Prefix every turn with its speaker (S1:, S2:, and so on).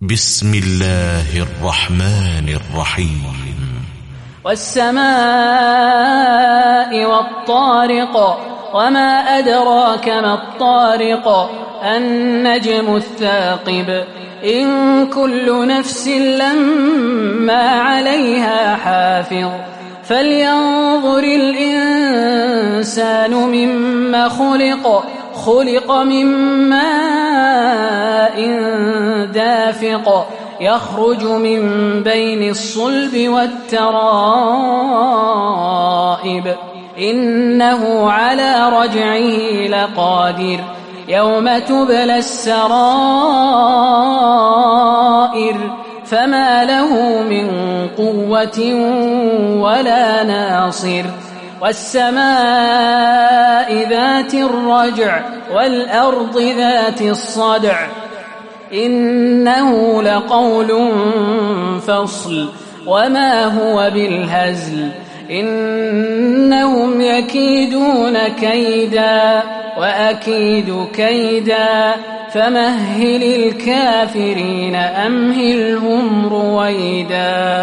S1: بسم الله الرحمن الرحيم.
S2: والسماء والطارق وما أدراك ما الطارق النجم الثاقب إن كل نفس لما عليها حافظ فلينظر الإنسان مما خلق من ماء دافق يخرج من بين الصلب والترائب إنه على رجعه لقادر يوم تبلى السرائر فما له من قوة ولا ناصر والسماء ذات الرجع والأرض ذات الصدع إنه لقول فصل وما هو بالهزل إنهم يكيدون كيدا وأكيد كيدا فمهل الكافرين أمهلهم رويدا.